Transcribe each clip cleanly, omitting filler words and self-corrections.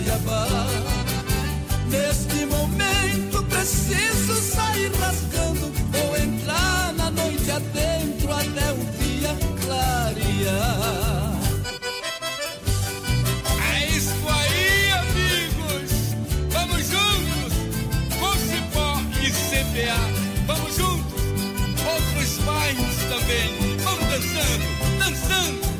Cuiabá. Neste momento preciso sair rasgando ou entrar na noite adentro até o dia clarear. É isso aí, amigos! Vamos juntos! Com Cipó e CPA, vamos juntos! Outros mais também, vamos dançando, dançando!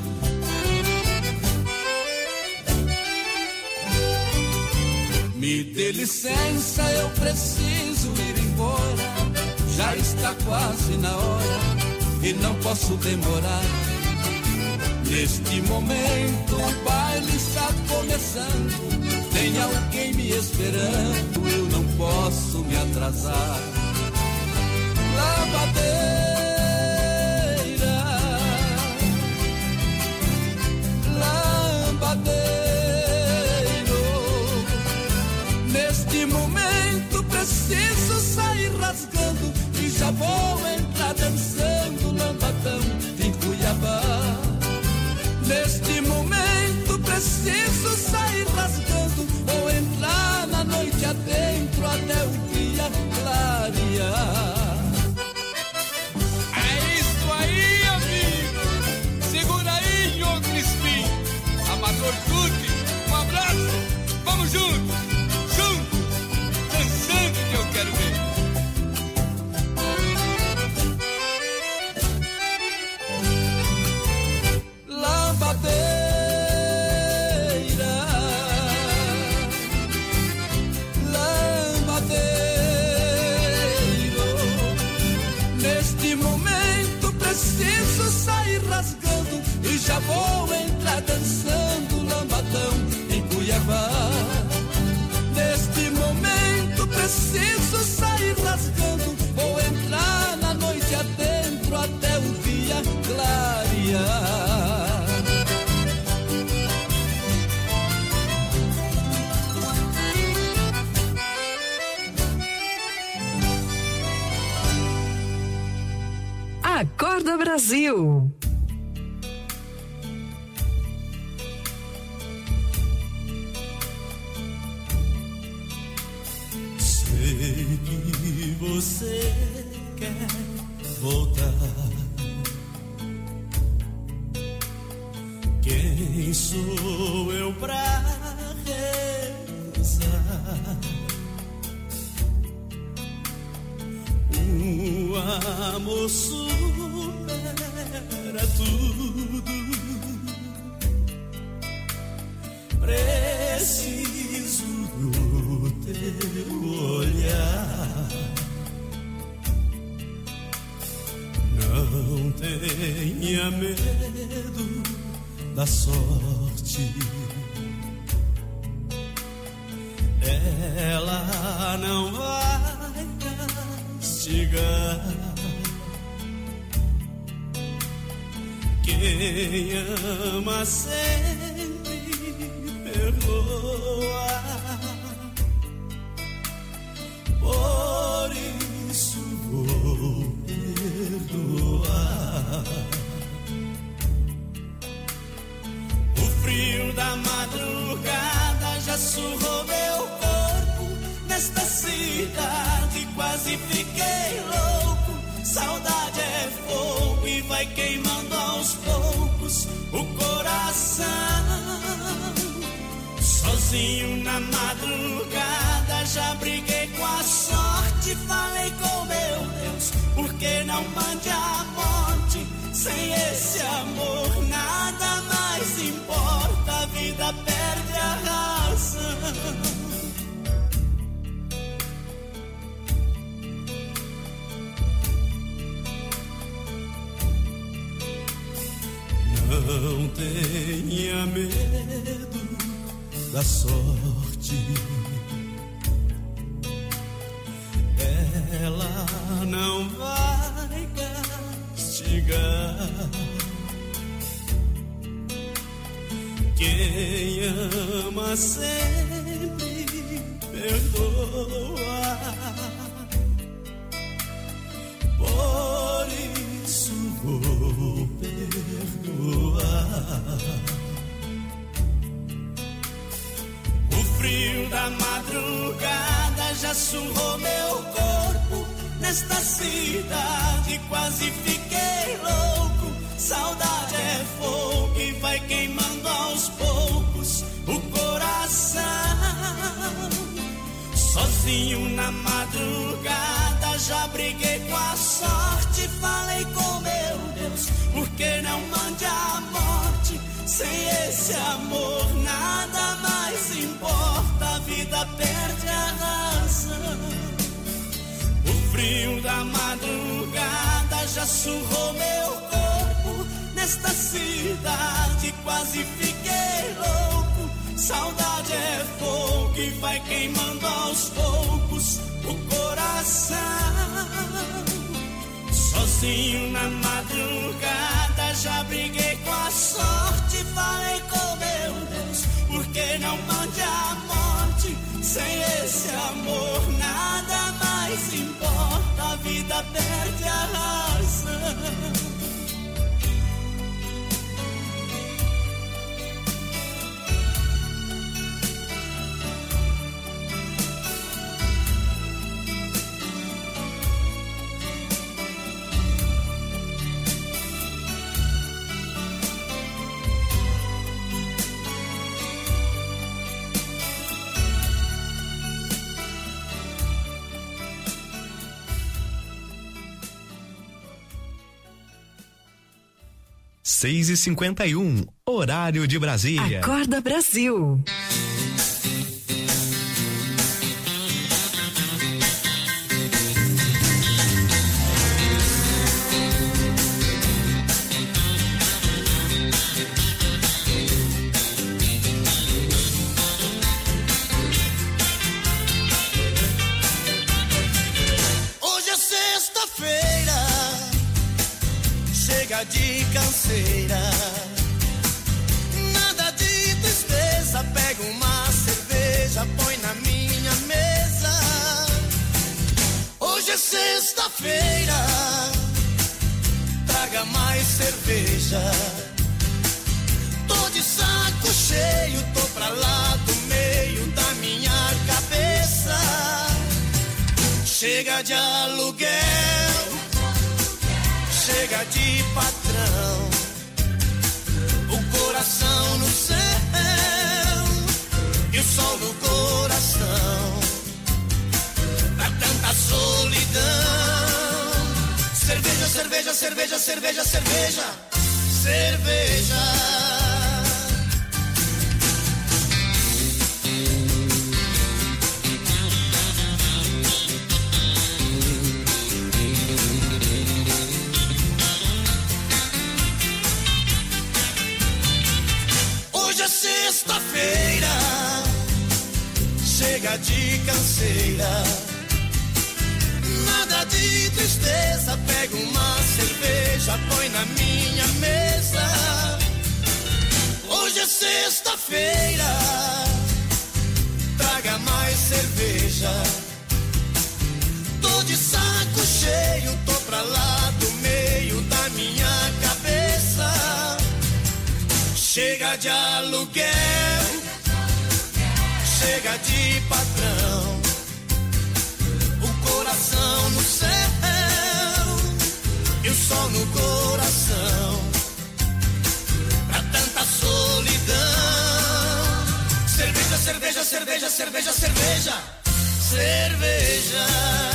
Me dê licença, eu preciso ir embora. Já está quase na hora e não posso demorar. Neste momento o baile está começando. Tem alguém me esperando, eu não posso me atrasar. Lambadeira, lambadeira. Neste momento preciso sair rasgando e já vou entrar dançando lambadão em Cuiabá. Neste momento preciso sair rasgando ou entrar na noite adentro até o dia clarear. É isso aí, amigo! Segura aí, Nhô Crispim! Amador Tuti, um abraço! Vamos juntos! Dançando que eu quero ver. Lambadeira, lambadeiro. Neste momento preciso sair rasgando e já vou entrar dançando lambadão em Cuiabá. Neste momento preciso sair rasgando, vou entrar na noite adentro até o dia clarear. Acorda Brasil. Que você quer voltar. Quem sou eu pra rezar? O amor supera tudo. Preciso do teu olhar. Não tenha medo da sorte. Ela não vai castigar. Quem ama sempre perdoa. Por isso vou perdoar. O frio da madrugada já surrou meu corpo. Nesta cidade quase fiquei louco. Saudade é fogo e vai queimando aos poucos o coração. Sozinho na madrugada já briguei com a sorte. Falei com meu Deus, por que não mande a morte? Sem esse amor nada mais importa. A vida perde a razão. Não tenha medo da sorte. Ela não vai castigar. Quem ama sempre perdoa. Por isso vou perdoar. O frio frio da madrugada já surrou meu corpo. Nesta cidade quase fiquei louco. Saudade é fogo que vai queimando aos poucos o coração. Sozinho na madrugada já briguei com a sorte. Falei com meu Deus, por que não mande a morte? Sem esse amor nada mais importa, a vida perde a razão. O frio da madrugada já surrou meu corpo. Nesta cidade quase fiquei louco. Saudade é fogo que vai queimando aos poucos o coração. Sozinho na madrugada já briguei com a sorte. Falei com meu Deus, por que não mande a morte? Sem esse amor nada mais importa, a vida perde a razão. Seis e 51, horário de Brasília. Acorda Brasil. Hoje é sexta-feira, chega de canseira, nada de tristeza. Pega uma cerveja, põe na minha mesa. Hoje é sexta-feira, traga mais cerveja. Tô de saco cheio, tô pra lá do meio da minha cabeça. Chega de aluguel, chega de patrão, o coração no céu e o sol no coração, pra tanta solidão. Cerveja, cerveja, cerveja, cerveja, cerveja, cerveja. Hoje é sexta-feira, chega de canseira, nada de tristeza. Pega uma cerveja, põe na minha mesa. Hoje é sexta-feira, traga mais cerveja. Tô de saco cheio, tô pra lá do meio da minha cabeça. Chega de aluguel, chega de patrão, o coração no céu e o sol no coração, pra tanta solidão. Cerveja, cerveja, cerveja, cerveja, cerveja, cerveja.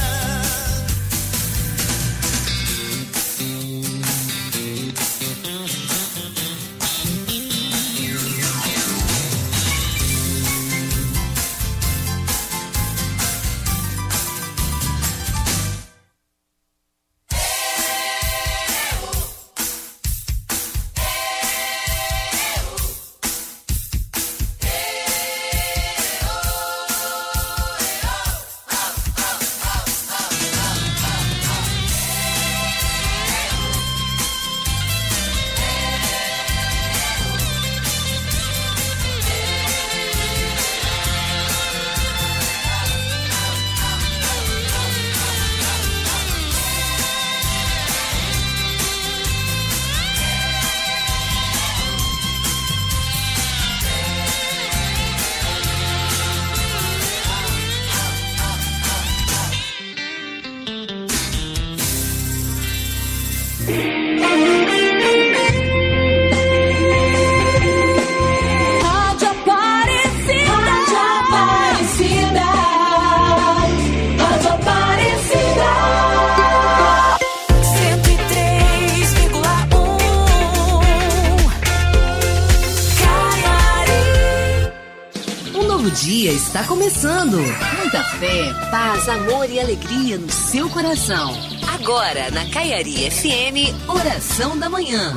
novo dia está começando. Muita fé, paz, amor e alegria no seu coração. Agora, na Caiari FM, Oração da Manhã.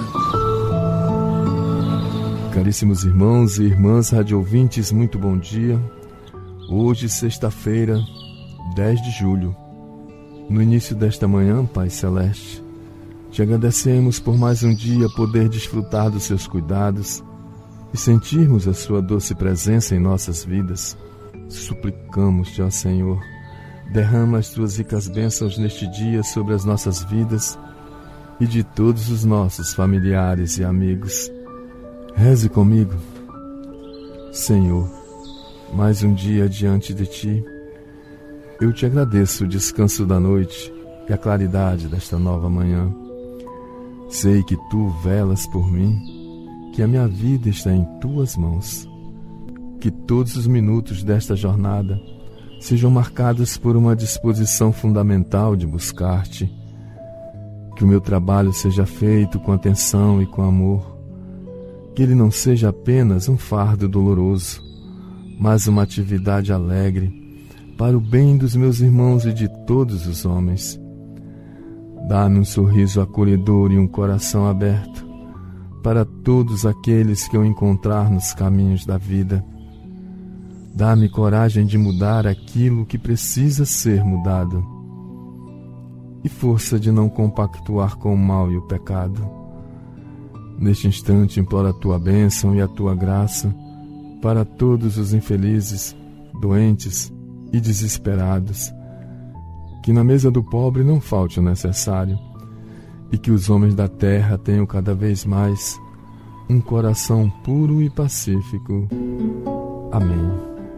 Caríssimos irmãos e irmãs radioouvintes, muito bom dia. Hoje, sexta-feira, 10 de julho. No início desta manhã, Pai Celeste, te agradecemos por mais um dia poder desfrutar dos seus cuidados e sentirmos a sua doce presença em nossas vidas. Suplicamos-te, ó Senhor, derrama as tuas ricas bênçãos neste dia sobre as nossas vidas e de todos os nossos familiares e amigos. Reze comigo. Senhor, mais um dia diante de ti. Eu te agradeço o descanso da noite e a claridade desta nova manhã. Sei que tu velas por mim, que a minha vida está em tuas mãos. Que todos os minutos desta jornada sejam marcados por uma disposição fundamental de buscar-te. Que o meu trabalho seja feito com atenção e com amor. Que ele não seja apenas um fardo doloroso, mas uma atividade alegre para o bem dos meus irmãos e de todos os homens. Dá-me um sorriso acolhedor e um coração aberto para todos aqueles que eu encontrar nos caminhos da vida. Dá-me coragem de mudar aquilo que precisa ser mudado e força de não compactuar com o mal e o pecado. Neste instante imploro a tua bênção e a tua graça para todos os infelizes, doentes e desesperados. Que na mesa do pobre não falte o necessário e que os homens da terra tenham cada vez mais um coração puro e pacífico. Amém.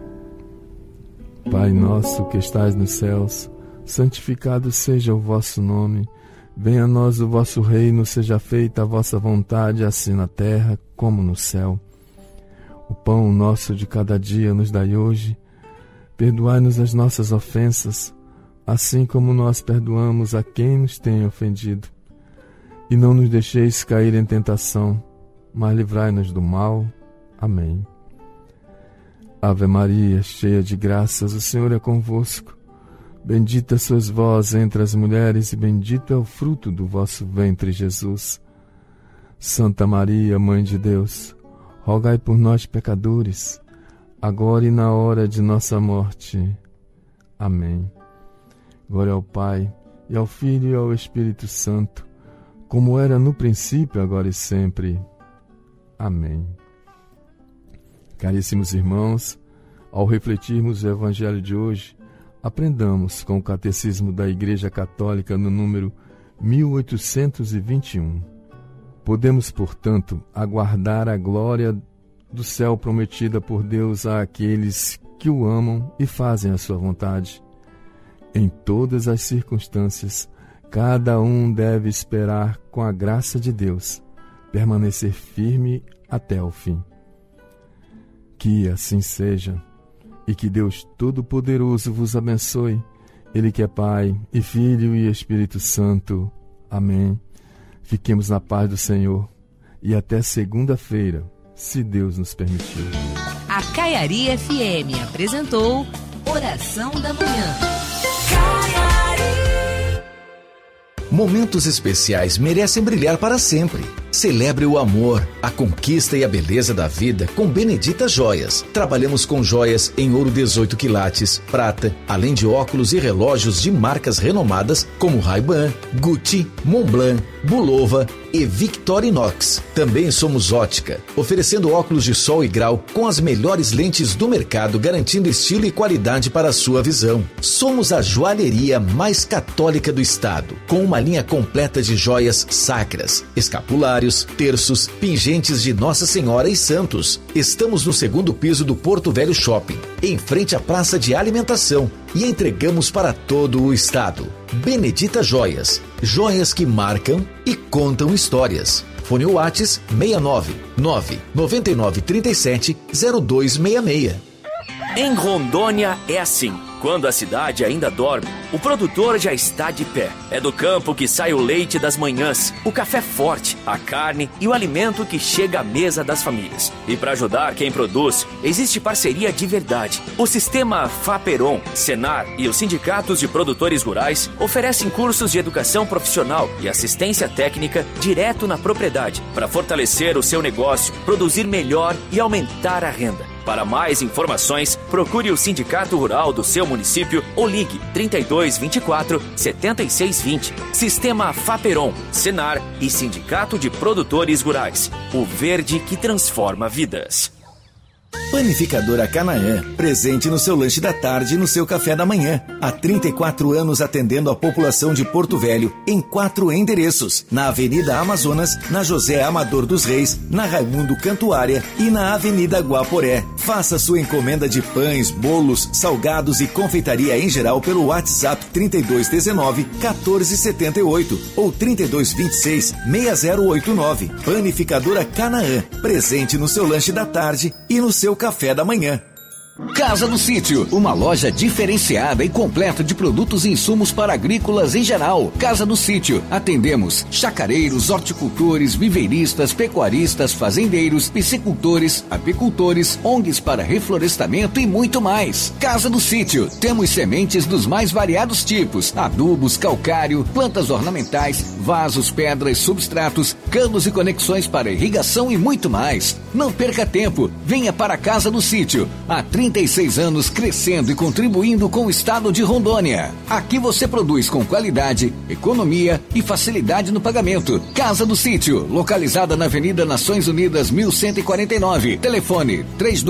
Pai nosso que estais nos céus, santificado seja o vosso nome. Venha a nós o vosso reino, seja feita a vossa vontade, assim na terra como no céu. O pão nosso de cada dia nos dai hoje. Perdoai-nos as nossas ofensas, assim como nós perdoamos a quem nos tem ofendido. E não nos deixeis cair em tentação, mas livrai-nos do mal. Amém. Ave Maria, cheia de graças, o Senhor é convosco. Bendita sois vós entre as mulheres, e bendito é o fruto do vosso ventre, Jesus. Santa Maria, Mãe de Deus, rogai por nós, pecadores, agora e na hora de nossa morte. Amém. Glória ao Pai, e ao Filho, e ao Espírito Santo, como era no princípio, agora e sempre. Amém. Caríssimos irmãos, ao refletirmos o Evangelho de hoje, aprendamos com o Catecismo da Igreja Católica no número 1821. Podemos, portanto, aguardar a glória do céu prometida por Deus àqueles que o amam e fazem a sua vontade. Em todas as circunstâncias, cada um deve esperar, com a graça de Deus, permanecer firme até o fim. Que assim seja, e que Deus Todo-Poderoso vos abençoe, Ele que é Pai, e Filho, e Espírito Santo. Amém. Fiquemos na paz do Senhor, e até segunda-feira, se Deus nos permitir. A Caiari FM apresentou Oração da Manhã. Momentos especiais merecem brilhar para sempre. Celebre o amor, a conquista e a beleza da vida com Benedita Joias. Trabalhamos com joias em ouro 18 quilates, prata, além de óculos e relógios de marcas renomadas como Ray-Ban, Gucci, Montblanc, Bulova e Victorinox. Também somos ótica, oferecendo óculos de sol e grau com as melhores lentes do mercado, garantindo estilo e qualidade para a sua visão. Somos a joalheria mais católica do estado, com uma linha completa de joias sacras, escapulários, terços, pingentes de Nossa Senhora e santos. Estamos no 2º piso do Porto Velho Shopping, em frente à praça de alimentação, e entregamos para todo o estado. Benedita Joias, joias que marcam e contam histórias. Fone Whats 69 99937 0266. Em Rondônia é assim. Quando a cidade ainda dorme, o produtor já está de pé. É do campo que sai o leite das manhãs, o café forte, a carne e o alimento que chega à mesa das famílias. E para ajudar quem produz, existe parceria de verdade. O sistema Faperon, Senar e os sindicatos de produtores rurais oferecem cursos de educação profissional e assistência técnica direto na propriedade para fortalecer o seu negócio, produzir melhor e aumentar a renda. Para mais informações, procure o Sindicato Rural do seu município ou ligue 3224 7620. Sistema Faperon, Senar e Sindicato de Produtores Rurais. O verde que transforma vidas. Panificadora Canaã, presente no seu lanche da tarde e no seu café da manhã. Há 34 anos atendendo a população de Porto Velho em 4 endereços. Na Avenida Amazonas, na José Amador dos Reis, na Raimundo Cantuária e na Avenida Guaporé. Faça sua encomenda de pães, bolos, salgados e confeitaria em geral pelo WhatsApp 3219-1478 ou 3226-6089. Panificadora Canaã, presente no seu lanche da tarde e no seu café da manhã. Casa do Sítio, uma loja diferenciada e completa de produtos e insumos para agrícolas em geral. Casa do Sítio, atendemos chacareiros, horticultores, viveiristas, pecuaristas, fazendeiros, piscicultores, apicultores, ONGs para reflorestamento e muito mais. Casa do Sítio, temos sementes dos mais variados tipos, adubos, calcário, plantas ornamentais, vasos, pedras, substratos, canos e conexões para irrigação e muito mais. Não perca tempo, venha para a Casa do Sítio. Há 36 anos crescendo e contribuindo com o estado de Rondônia. Aqui você produz com qualidade, economia e facilidade no pagamento. Casa do Sítio, localizada na Avenida Nações Unidas 1149. Telefone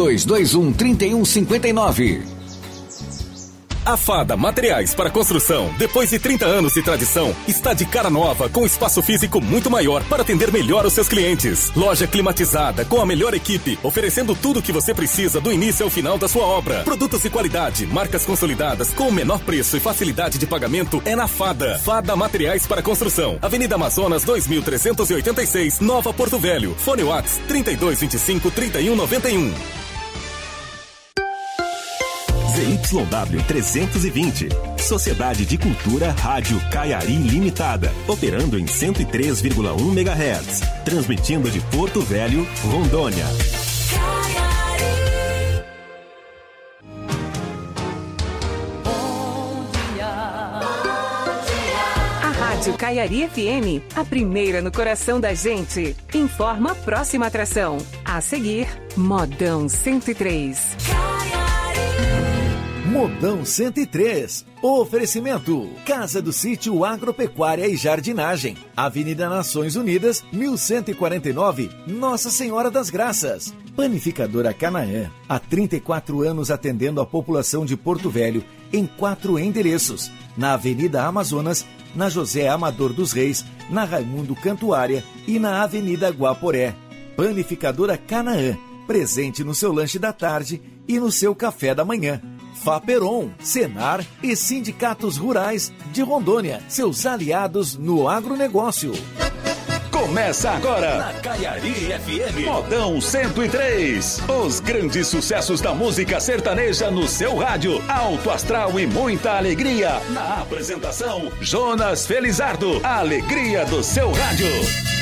3221-3159. A Fada Materiais para Construção, depois de 30 anos de tradição, está de cara nova com espaço físico muito maior para atender melhor os seus clientes. Loja climatizada com a melhor equipe, oferecendo tudo o que você precisa do início ao final da sua obra. Produtos de qualidade, marcas consolidadas com o menor preço e facilidade de pagamento é na Fada. Fada Materiais para Construção, Avenida Amazonas 2386, Nova Porto Velho. Fone Whats 3225-3191. ZYW 320, Sociedade de Cultura Rádio Caiari Limitada, operando em 103,1 MHz, transmitindo de Porto Velho, Rondônia. A Rádio Caiari FM, a primeira no coração da gente, informa a próxima atração. A seguir, Modão 103. Modão 103. Oferecimento: Casa do Sítio Agropecuária e Jardinagem, Avenida Nações Unidas, 1149, Nossa Senhora das Graças. Panificadora Canaã, há 34 anos atendendo a população de Porto Velho em 4 endereços. Na Avenida Amazonas, na José Amador dos Reis, na Raimundo Cantuária e na Avenida Guaporé. Panificadora Canaã, presente no seu lanche da tarde e no seu café da manhã. Faperon, Senar e Sindicatos Rurais de Rondônia, seus aliados no agronegócio. Começa agora na Caiari FM, Modão 103. Os grandes sucessos da música sertaneja no seu rádio. Alto astral e muita alegria. Na apresentação, Jonas Felizardo. A alegria do seu rádio.